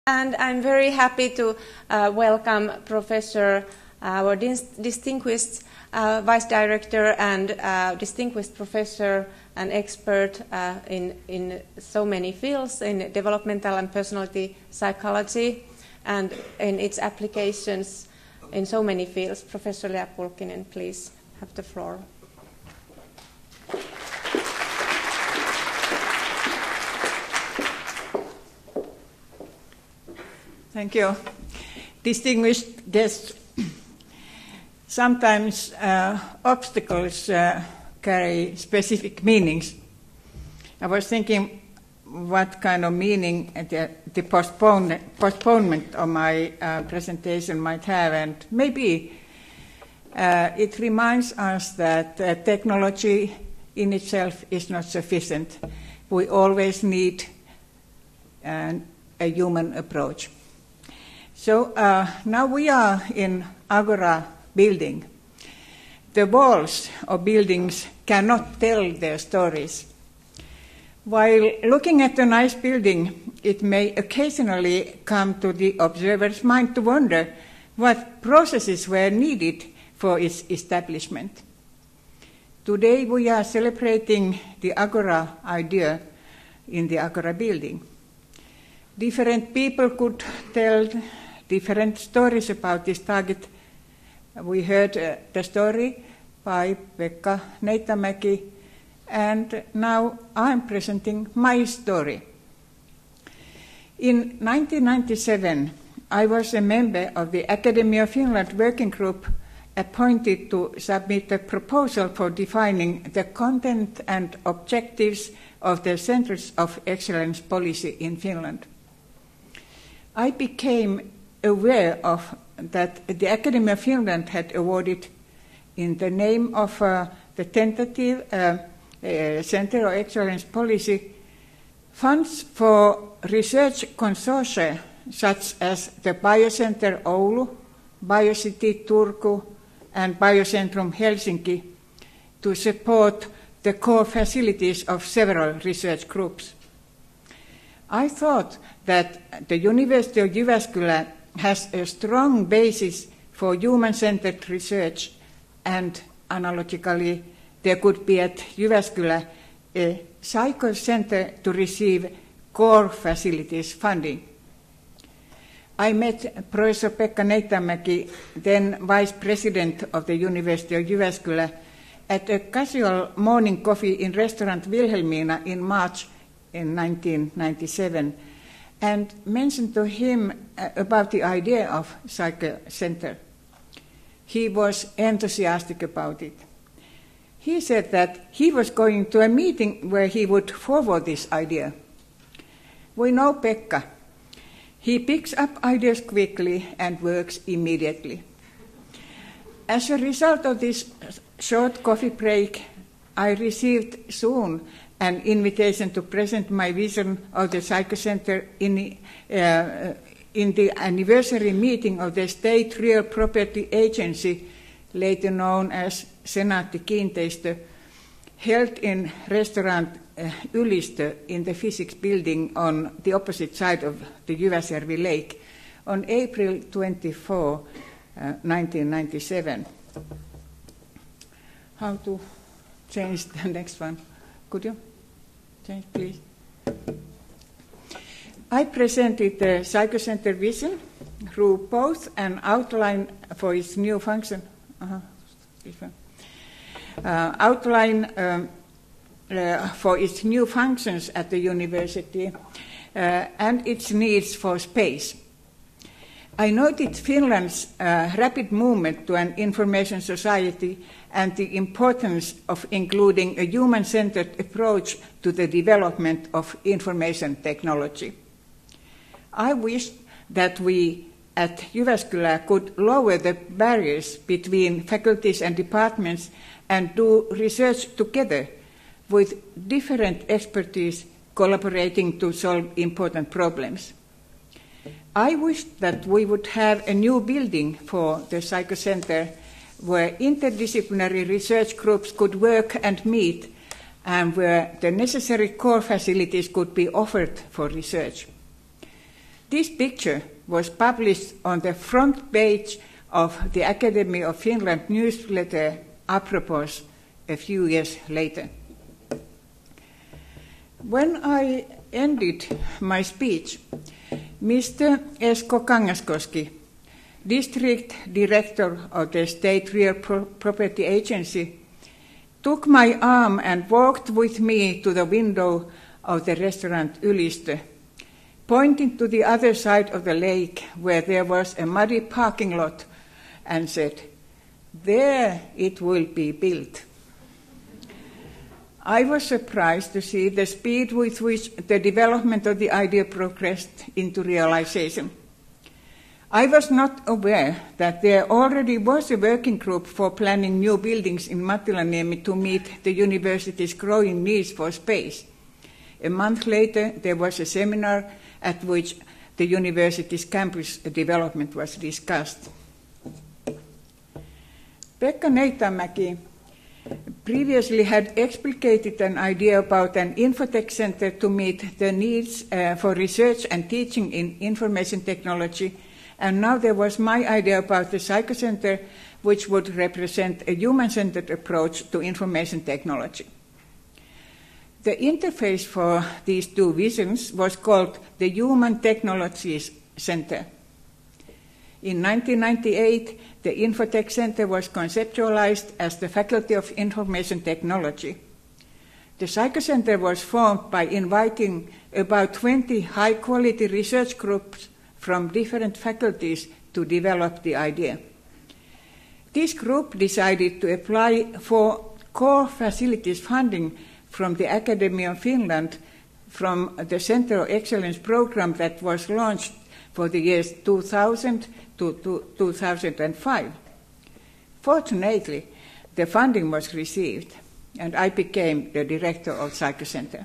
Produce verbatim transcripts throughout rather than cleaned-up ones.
And I'm very happy to uh, welcome Professor, uh, our dis distinguished uh, Vice Director and uh, distinguished Professor and expert uh, in, in so many fields, in developmental and personality psychology, and in its applications in so many fields. Professor Lea Pulkkinen, please have the floor. Thank you. Distinguished guests, sometimes uh, obstacles uh, carry specific meanings. I was thinking what kind of meaning the, the postpone, postponement of my uh, presentation might have, and maybe uh, it reminds us that uh, technology in itself is not sufficient. We always need uh, a human approach. So uh, now we are in Agora building. The walls of buildings cannot tell their stories. While looking at a nice building, it may occasionally come to the observer's mind to wonder what processes were needed for its establishment. Today we are celebrating the Agora idea in the Agora building. Different people could tell different stories about this target. We heard uh, the story by Pekka Neittamäki, and now I'm presenting my story. In nineteen ninety-seven, I was a member of the Academy of Finland working group appointed to submit a proposal for defining the content and objectives of the Centers of Excellence policy in Finland. I became aware of that the Academy of Finland had awarded, in the name of uh, the tentative uh, uh, Center of Excellence policy, funds for research consortia such as the Biocenter Oulu, Biocity Turku, and Biocentrum Helsinki to support the core facilities of several research groups. I thought that the University of Jyväskylä has a strong basis for human-centered research, and analogically there could be at Jyväskylä a psycho center to receive core facilities funding. I met Professor Pekka Neittamäki, then Vice President of the University of Jyväskylä, at a casual morning coffee in restaurant Wilhelmina in March in nineteen ninety-seven, and mentioned to him uh, about the idea of Psycho Center. He was enthusiastic about it. He said that he was going to a meeting where he would forward this idea. We know Pekka. He picks up ideas quickly and works immediately. As a result of this short coffee break, I received soon an invitation to present my vision of the Psycho Center in, uh, in the anniversary meeting of the State Real Property Agency, later known as Senaatti Kiinteistö, held in restaurant uh, Ylistö in the Physics building on the opposite side of the Jyväsjärvi Lake on April twenty-fourth, uh, nineteen ninety-seven. How to change the next one? Could you? Change, please. I presented the Psycho Center vision through both an outline for its new function, uh-huh, this one. Uh, outline um, uh, for its new functions at the university uh, and its needs for space. I noted Finland's uh, rapid movement to an information society and the importance of including a human-centered approach to the development of information technology. I wished that we at Jyväskylä could lower the barriers between faculties and departments and do research together with different expertise collaborating to solve important problems. I wished that we would have a new building for the Psycho Center where interdisciplinary research groups could work and meet, and where the necessary core facilities could be offered for research. This picture was published on the front page of the Academy of Finland newsletter apropos a few years later. When I ended my speech, Mister Esko Kangaskoski, District Director of the State Real Pro- Property Agency, took my arm and walked with me to the window of the restaurant Ylistö, pointing to the other side of the lake where there was a muddy parking lot, and said, "There it will be built." I was surprised to see the speed with which the development of the idea progressed into realization. I was not aware that there already was a working group for planning new buildings in Mattilaniemi to meet the university's growing needs for space. A month later, there was a seminar at which the university's campus development was discussed. Pekka Neitamäki previously had explicated an idea about an infotech center to meet the needs uh, for research and teaching in information technology, and now there was my idea about the Psychocenter, which would represent a human-centered approach to information technology. The interface for these two visions was called the Human Technologies Center. In nineteen ninety-eight, the Infotech Center was conceptualized as the Faculty of Information Technology. The Psychocenter was formed by inviting about twenty high-quality research groups from different faculties to develop the idea. This group decided to apply for core facilities funding from the Academy of Finland from the Center of Excellence program that was launched for the years two thousand to two thousand five. Fortunately, the funding was received, and I became the director of Psychocenter.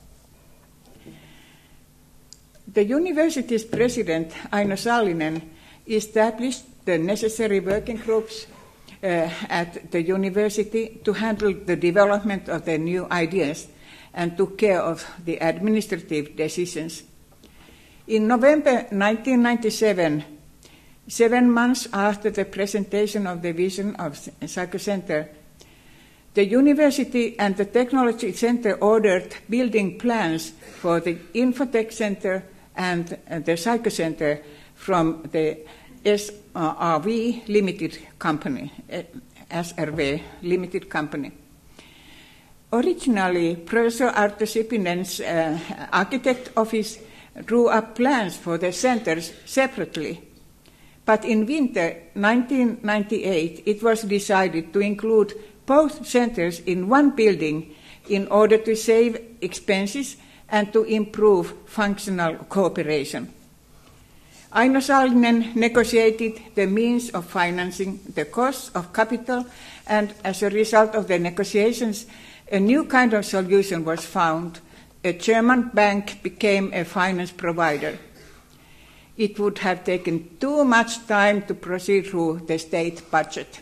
The university's president, Aino Sallinen, established the necessary working groups uh, at the university to handle the development of the new ideas and took care of the administrative decisions. In November nineteen ninety-seven, seven months after the presentation of the vision of Psychocenter, the university and the Technology Center ordered building plans for the Infotech Center and the Psychocenter from the S R V Limited Company, S R V Limited Company. Originally, Professor Arto Sipinen's uh, architect office drew up plans for the centers separately. But in winter nineteen ninety-eight, it was decided to include both centers in one building in order to save expenses and to improve functional cooperation. Aino Sallinen negotiated the means of financing the costs of capital, and as a result of the negotiations, a new kind of solution was found. A German bank became a finance provider. It would have taken too much time to proceed through the state budget.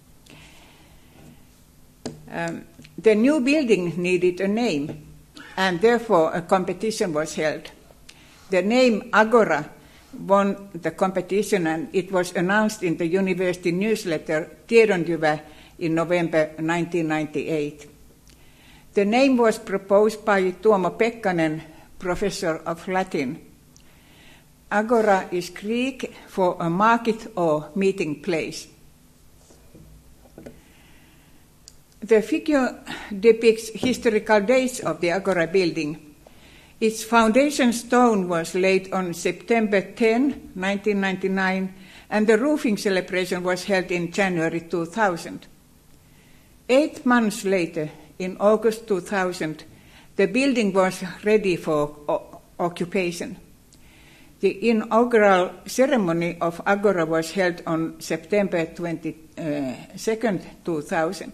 Um, the new building needed a name, and therefore a competition was held. The name Agora won the competition, and it was announced in the university newsletter Tiedonjyvä in November nineteen ninety-eight. The name was proposed by Tuomo Pekkanen, professor of Latin. Agora is Greek for a market or meeting place. The figure depicts historical dates of the Agora building. Its foundation stone was laid on September tenth, nineteen ninety-nine, and the roofing celebration was held in January two thousand. Eight months later, in August two thousand, the building was ready for o- occupation. The inaugural ceremony of Agora was held on September twenty-second, two thousand.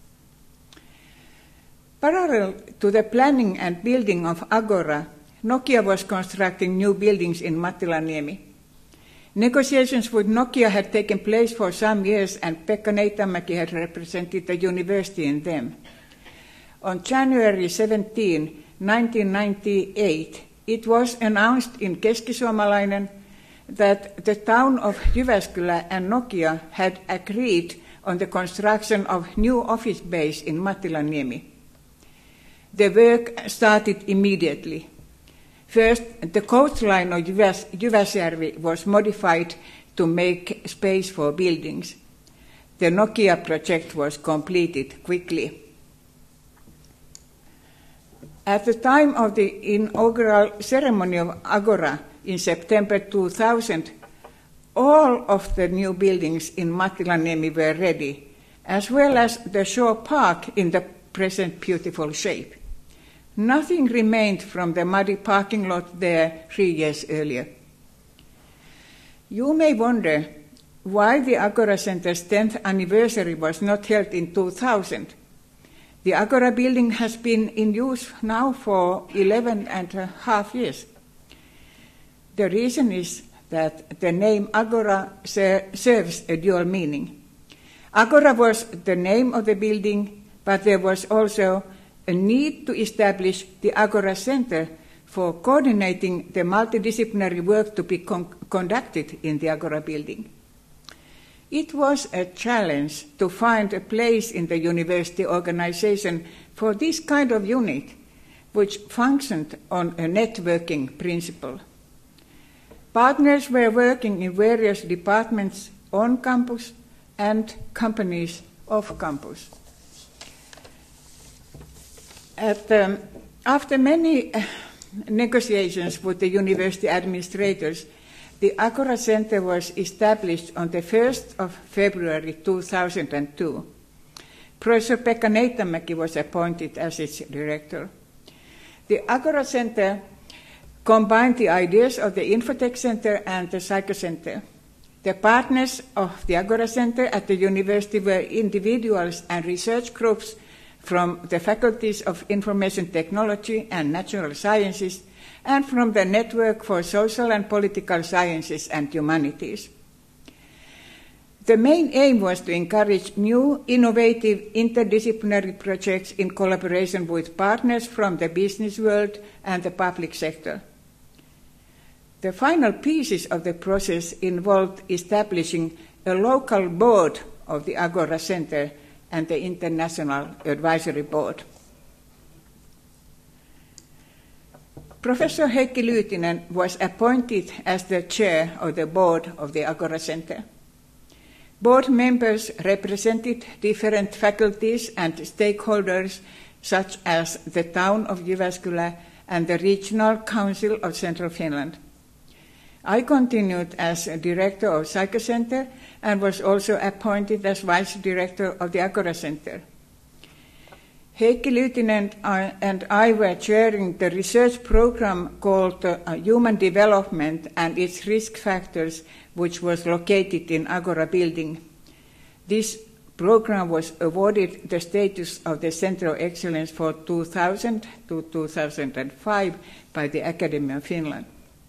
Parallel to the planning and building of Agora, Nokia was constructing new buildings in Mattilaniemi. Negotiations with Nokia had taken place for some years, and Pekka Neitamäki had represented the university in them. On January seventeenth, nineteen ninety-eight, it was announced in Keski-Suomalainen that the town of Jyväskylä and Nokia had agreed on the construction of new office base in Mattilaniemi. The work started immediately. First, the coastline of Jyväs- Jyväsjärvi was modified to make space for buildings. The Nokia project was completed quickly. At the time of the inaugural ceremony of Agora in September two thousand, all of the new buildings in Mattilaniemi were ready, as well as the shore park in the present beautiful shape. Nothing remained from the muddy parking lot there three years earlier. You may wonder why the Agora Center's tenth anniversary was not held in two thousand. The Agora building has been in use now for eleven and a half years. The reason is that the name Agora ser- serves a dual meaning. Agora was the name of the building, but there was also a need to establish the Agora Center for coordinating the multidisciplinary work to be con- conducted in the Agora building. It was a challenge to find a place in the university organization for this kind of unit, which functioned on a networking principle. Partners were working in various departments on campus and companies off campus. At, um, after many uh, negotiations with the university administrators, the Agora Center was established on the first of February two thousand two. Professor Pekka Neittamäki was appointed as its director. The Agora Center combined the ideas of the Infotech Center and the Psycho Center. The partners of the Agora Center at the university were individuals and research groups from the faculties of Information Technology and Natural Sciences, and from the Network for Social and Political Sciences and Humanities. The main aim was to encourage new, innovative, interdisciplinary projects in collaboration with partners from the business world and the public sector. The final pieces of the process involved establishing a local board of the Agora Center and the International Advisory Board. Professor Heikki Lyytinen was appointed as the chair of the board of the Agora Center. Board members represented different faculties and stakeholders, such as the town of Jyväskylä and the Regional Council of Central Finland. I continued as a director of Psycho Center and was also appointed as vice director of the Agora Center. Heikki Lyytinen and I were chairing the research program called uh, Human Development and its Risk Factors, which was located in Agora building. This program was awarded the status of the Center of Excellence for two thousand to two thousand five by the Academy of Finland.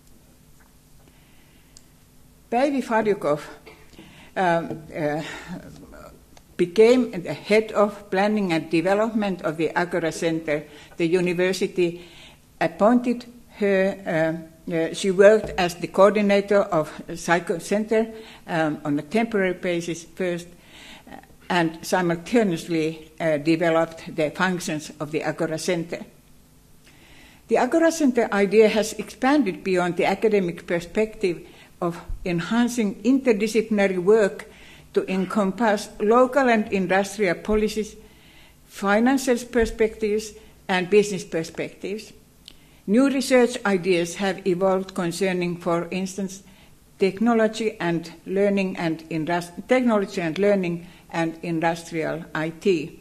Päivi Fadjukov um, uh, became the head of planning and development of the Agora Center. The university appointed her. Uh, uh, she worked as the coordinator of Psycho Center um, on a temporary basis first, uh, and simultaneously uh, developed the functions of the Agora Center. The Agora Center idea has expanded beyond the academic perspective of enhancing interdisciplinary work to encompass local and industrial policies, financial perspectives, and business perspectives. New research ideas have evolved concerning, for instance, technology and learning and industri- technology and learning and industrial I T.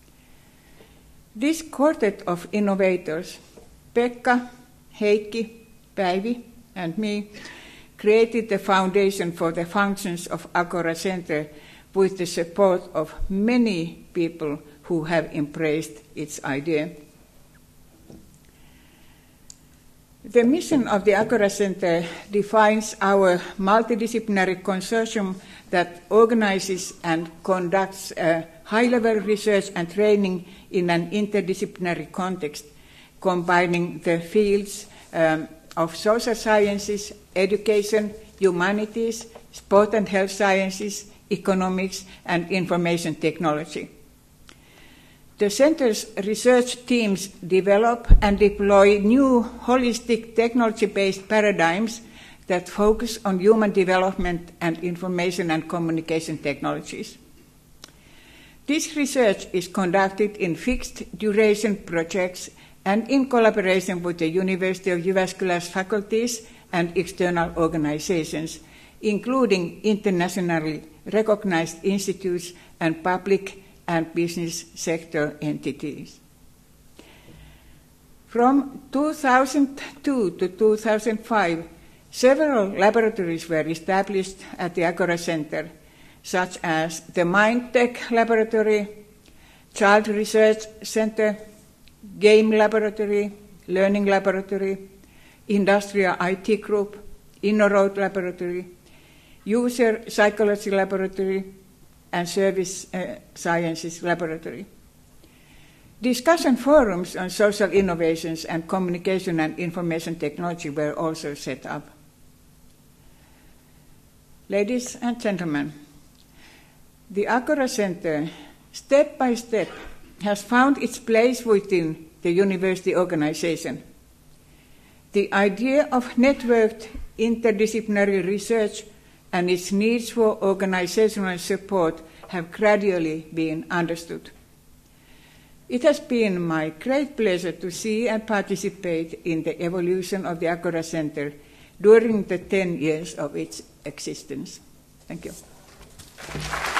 This quartet of innovators, Pekka, Heikki, Päivi, and me, created the foundation for the functions of Agora Center with the support of many people who have embraced its idea. The mission of the Agora Center defines our multidisciplinary consortium that organizes and conducts uh, high-level research and training in an interdisciplinary context, combining the fields um, of social sciences, education, humanities, sport and health sciences, economics, and information technology. The Center's research teams develop and deploy new holistic technology-based paradigms that focus on human development and information and communication technologies. This research is conducted in fixed-duration projects and in collaboration with the University of Jyväskylä's faculties and external organizations, including internationally recognized institutes and public and business sector entities. From two thousand two to two thousand five, several laboratories were established at the Agora Center, such as the MindTech Laboratory, Child Research Center, Game Laboratory, Learning Laboratory, Industrial I T Group, InnoRoad Laboratory, User Psychology Laboratory, and Service uh, Sciences Laboratory. Discussion forums on social innovations and communication and information technology were also set up. Ladies and gentlemen, the Agora Center, step by step, has found its place within the university organization. The idea of networked interdisciplinary research and its needs for organizational support have gradually been understood. It has been my great pleasure to see and participate in the evolution of the Agora Center during the ten years of its existence. Thank you.